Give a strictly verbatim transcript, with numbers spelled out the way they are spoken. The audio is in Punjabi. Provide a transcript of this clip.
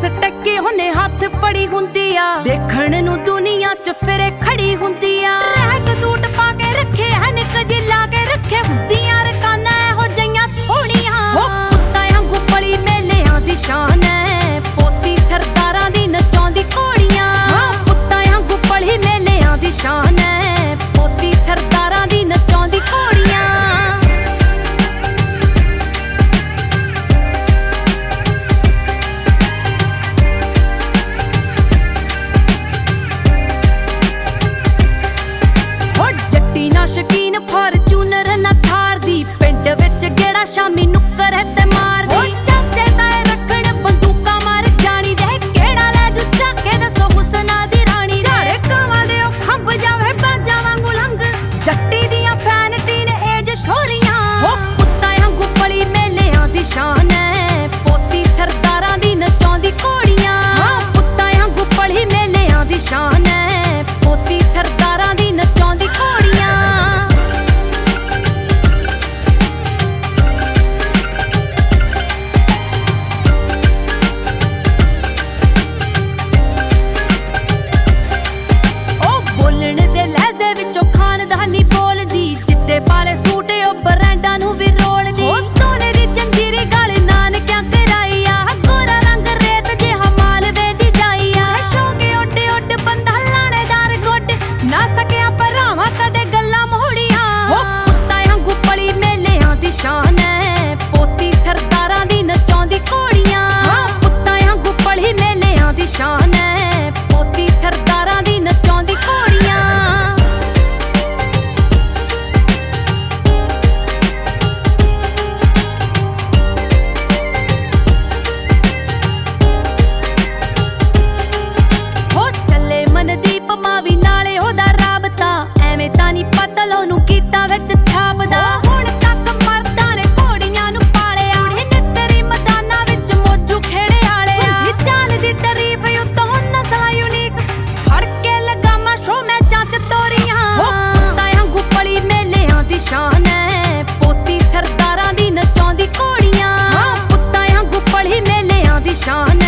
ਟੱਕੇ ਹੁੰਨੇ ਹੱਥ ਫੜੀ ਹੁੰਦੀ ਆ, ਦੇਖਣ ਨੂੰ ਦੁਨੀਆ ਚ ਫਿਰੇ ਖੜੀ ਹੁੰਦੀ ਆ। ਰੈਕ ਸੂਟ ਪਾ ਕੇ ਰੱਖੇ ਐਨਕ ਜੀ ਲਾ ਕੇ ਰੱਖੇ, ਹੁੰਦੀਆਂ ਰਕਾਨਾ ਇਹੋ ਜਿਹੀਆਂ ਥੋੜੀਆਂ। ਪੁੱਤਾਂ ਵਾਂਗੂ ਪਲੀ ਮੇਲਿਆਂ ਦੀ ਸ਼ਾਨ ਐ, ਪੋਤੀ ਸਰਦਾਰਾਂ ਦੀ ਨਚਾਉਂਦੀ ਘੋੜੀਆਂ। ਪੁੱਤਾਂ ਵਾਂਗੂ ਪਲੀ ਮੇਲਿਆਂ ਦੀ ਸ਼ਾਨ ਐ, ਪੋਤੀ ਸਰਦਾਰਾਂ ਦੀ ਨਚਾਉਂਦੀ ਘੋੜੀਆਂ। ਨਾ ਸ਼ਕੀਨ ਫਾਰਚੂਨਰ ਨਾ ਥਾਰ ਦੀ, ਪਿੰਡ ਵਿੱਚ ਗੇੜਾ ਸ਼ਾਮੀ ਨੁੱਕਰ ਹੈ ਤੇ ਮਾਰਦੀ। ਚਾਚੇ ਤਾਏ ਰੱਖਣ ਬੰਦੂਕਾਂ ਮਾਰ ਜਾਣੀ ਦੇ, ਕਿਹੜਾ ਲੈ ਜੂ ਚਾਕੇ ਦੱਸੋ ਹੁਸਨਾ ਦੀ ਰਾਣੀ। ਝਾੜੇ ਕਾਵਾਂ ਦੇ ਉਹ ਖੰਭ ਜਾਵੇ ਬਾਜਾਂ ਵਾਂਗੂ ਲੰਘ, ਜੱਟੀ ਦੀਆਂ ਫੈਨ ਟੀਨ ਏਜ ਸ਼ੋਰੀਆਂ। ਪੁੱਤਾਂ ਵਾਂਗੂ ਪਲੀ ਮੇਲਿਆਂ ਦੀ ਸ਼ਾਨ ਐ, ਪੋਤੀ ਸਰਦਾਰਾਂ ਦੀ ਨਚਾਉਂਦੀ ਘੋੜੀਆਂ। ਪੁੱਤਾਂ ਵਾਂਗੂ ਪਲੀ ਮੇਲਿਆਂ ਦੀ ਸ਼ਾਨ ਐ, ਪੋਤੀ ਸਰਦਾਰਾਂ ਦੀ ਨਚਾਉਂਦੀ ਘੋੜੀਆਂ। ਖਾਨਦਾਨੀ ਬੋਲਦੀ, ਜਿੱਦੇ ਪਾਲੇ ਸੂਟ ਉਹ ਬਰੈਂਡਾਂ ਨੂੰ ਵੀ ਰੋਲਦੀ। ਉਹ ਸੋਨੇ ਦੀ ਜੰਜੀਰੀ ਗਲ ਨਾਨਕਿਆਂ ਕਰਾਈ ਆ, ਗੋਰਾ ਰੰਗ ਰੇਤ ਜਿਹਾ ਮਾਲਵੇ ਦੀ ਜਾਈ ਆ। ਸ਼ੌਂਕੇ ਉੱਡ ਉੱਡ ਬੰਦਾ ਲਾਣੇਦਾਰ ਗੁੱਡ, ਨਾ ਸਕਿਆ ਭਰਾਵਾਂ ਕਦੇ ਗੱਲਾਂ ਮੋੜੀਆਂ। ਪੁੱਤਾਂ ਵਾਂਗੂ ਪਲੀ ਮੇਲਿਆਂ ਦੀ ਸ਼ਾਨ ਐ, ਪੋਤੀ ਸਰਦਾਰਾਂ ਦੀ ਨਚਾਉਂਦੀ ਘੋੜੀਆਂ। ਪੁੱਤਾਂ ਵਾਂਗੂ ਪਲੀ ਮੇਲਿਆਂ ਦੀ ਸ਼ਾਨ ਐ, ਪੋਤੀ ਸਰਦਾਰਾਂ ਦੀ ਨਚਾਉਂਦੀ ਘੋੜੀਆਂ। ਮਨਦੀਪ ਮਾਵੀ ਨਾਲੇ ਉਹਦਾ ਰਾਬਤਾ, ਐਵੇਂ ਤਾਂ ਨੀ ਪਤਲ ਉਹਨੂੰ ਕੀਤਾ ਵਿੱਚ ਛਾਪਦਾ। ਹੁਣ ਤੱਕ ਮਰਦਾਂ ਨੇ ਘੋੜੀਆਂ ਨੂੰ ਪਾਲਿਆ, ਨਿੱਤਰੀ ਮੈਦਾਨਾਂ ਵਿੱਚ ਮੋਜੂ ਖੇੜੇ ਵਾਲਿਆ। ਚਾਲ ਦੀ ਤਾਰੀਫ ਉੱਤੋਂ ਨਸਲਾਂ ਯੂਨੀਕ, ਫੜ ਕੇ ਲਗਾਮਾਂ ਸ਼ੋ ਮੈਚਾਂ ਚ ਤੋਰੀਆਂ। ਪੁੱਤਾਂ ਵਾਂਗੂ ਪਲੀ ਮੇਲਿਆਂ ਦੀ ਸ਼ਾਨ ਐ, ਪੋਤੀ ਸਰਦਾਰਾਂ ਦੀ ਨਚਾਉਂਦੀ ਘੋੜੀਆਂ। ਪੁੱਤਾਂ ਵਾਂਗੂ ਪਲੀ ਮੇਲਿਆਂ ਦੀ ਸ਼ਾਨ